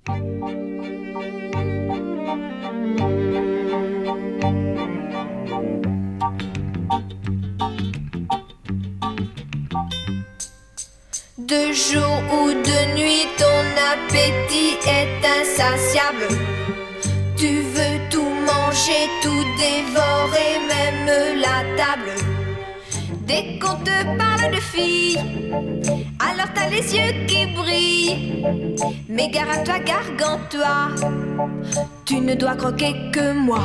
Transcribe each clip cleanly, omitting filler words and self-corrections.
De jour ou de nuit, ton appétit est insatiable. Tu veux tout manger, tout dévorer, même la table. Dès qu'on te parle de filles, alors t'as les yeux qui brillent. Mais gare à toi, gargante-toi, tu ne dois croquer que moi.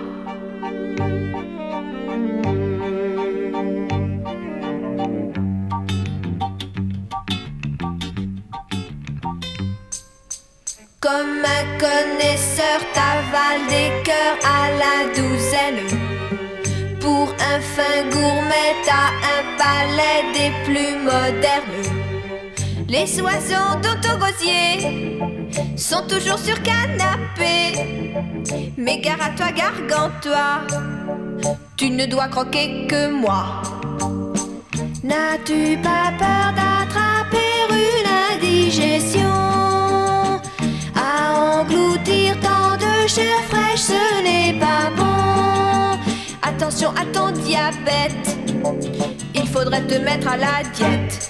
Comme un connaisseur, t'avales des cœurs à la douzaine. Pour un fin gourmet, t'as un palais des plus modernes. Les oiseaux dans ton gosier sont toujours sur canapé. Mais gare à toi, gargante-toi, tu ne dois croquer que moi. N'as-tu pas peur d'attraper une indigestion? Engloutir tant de chair fraîche, ce n'est pas bon. Attention à ton diabète, il faudrait te mettre à la diète.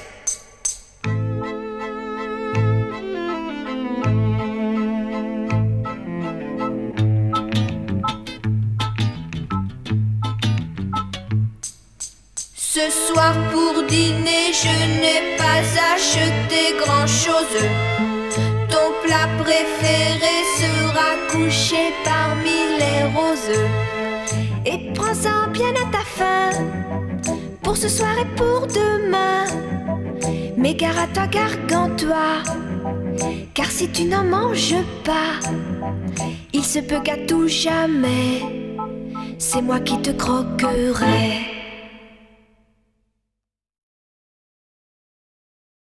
Ce soir pour dîner, je n'ai pas acheté grand-chose. Ton plat préféré sera couché parmi les roses. Et prends-en bien à ta faim, pour ce soir et pour demain. Mais gare à toi, gargante-toi, car si tu n'en manges pas, il se peut qu'à tout jamais, c'est moi qui te croquerai.